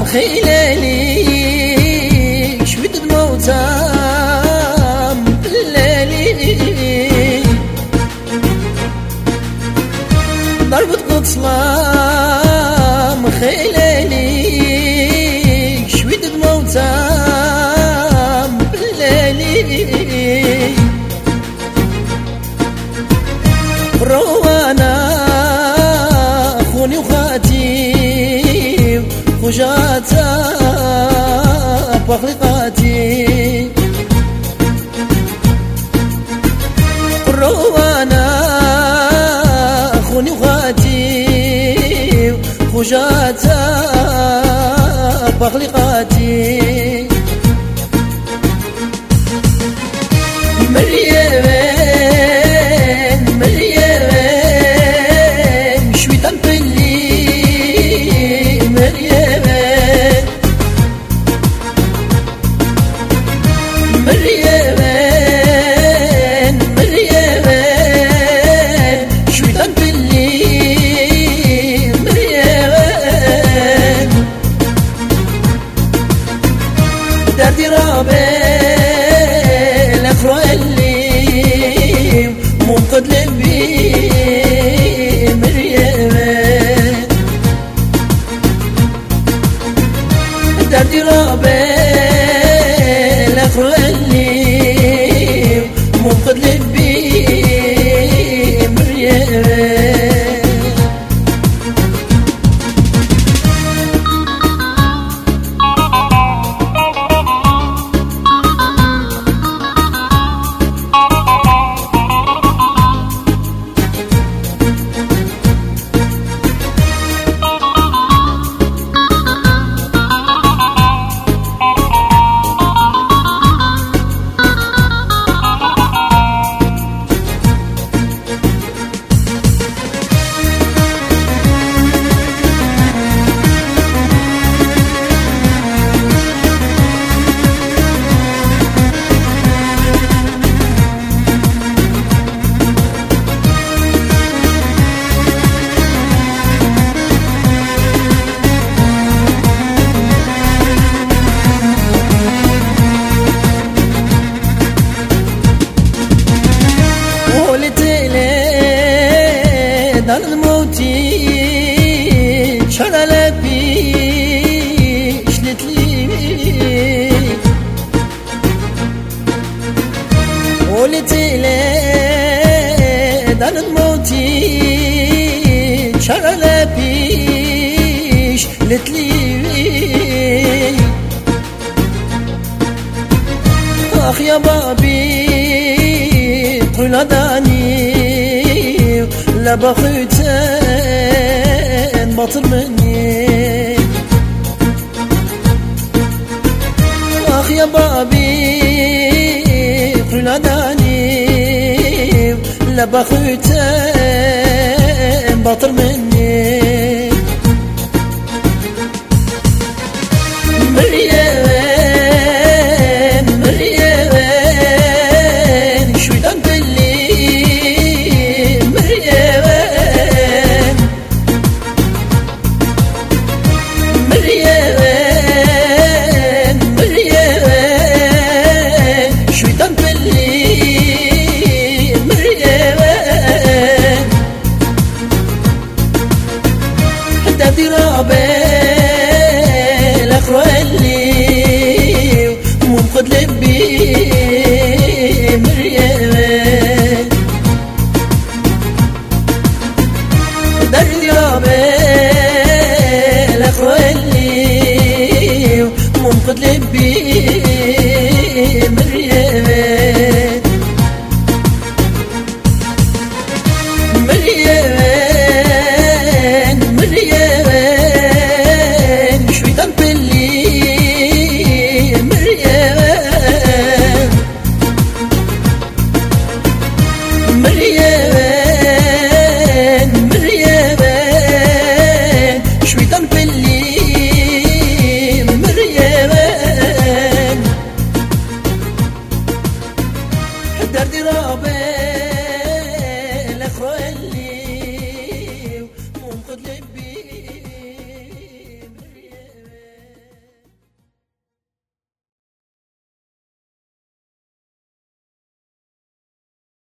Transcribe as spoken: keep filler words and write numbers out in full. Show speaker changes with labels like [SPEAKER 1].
[SPEAKER 1] خيلالي شويت دموتام بالليلي ضربة قطلام خيلالي شويت دموتام بالليلي روانا خوني وخاتي وجاتا بخلقاتي روانا خوني وخاتي وجاتا بخلقاتي مريم مريم شوي تنبلي مريم مريم مريم شوي تنبلي مريم دردي رابي الأخرى اللي منقذ لبي مريم دردي رابي الأخرى اللي منقذ لبي مريم دار الموتي شرى لبي شلت لي قلت لي دار الموتي شرى لبي شلت لي اخ يا بابي قل داني لا بخيتين بطل مني اخ يا بابي قل داني لا بخيتين بطل مني مريم مريم شوي تنبلي مريم مريم مريم شوي تنبلي مريم دردي رابي الأخرى اللي منقذ لبي مريم دردي رابي الأخرى اللي منقذ لبي